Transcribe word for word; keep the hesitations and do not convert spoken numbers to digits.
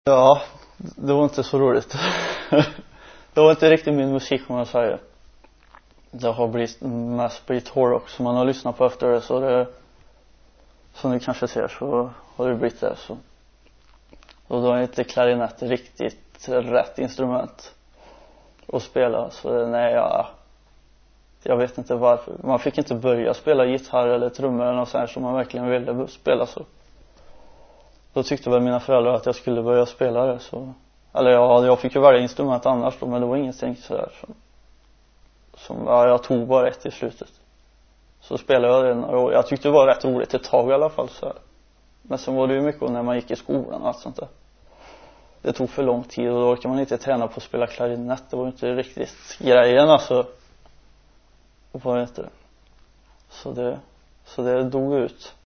Ja, det var inte så roligt. Det var inte riktigt min musik, om jag säger. Det har blivit mest blivit hårdrock som man har lyssnat på efter det, så det, som ni kanske ser, så har det blivit det. Så. Och då är inte klarinett riktigt rätt instrument att spela, så nej, ja, jag vet inte varför. Man fick inte börja spela gitarr eller trummor eller något sånt som man verkligen ville spela, så. Då tyckte väl mina föräldrar att jag skulle börja spela det, så. Eller ja, jag fick ju välja instrument annars då, men det var ingenting sådär som, som ja, jag tog bara ett i slutet. Så spelade jag det några år. Jag tyckte det var rätt roligt ett tag i alla fall, så här. Men sen var det ju mycket när man gick i skolan och allt sånt där. Det tog för lång tid och då orkade man inte träna på att spela klarinett. Det var ju inte riktigt grejen, alltså. Det var inte det. Så det, så det dog ut.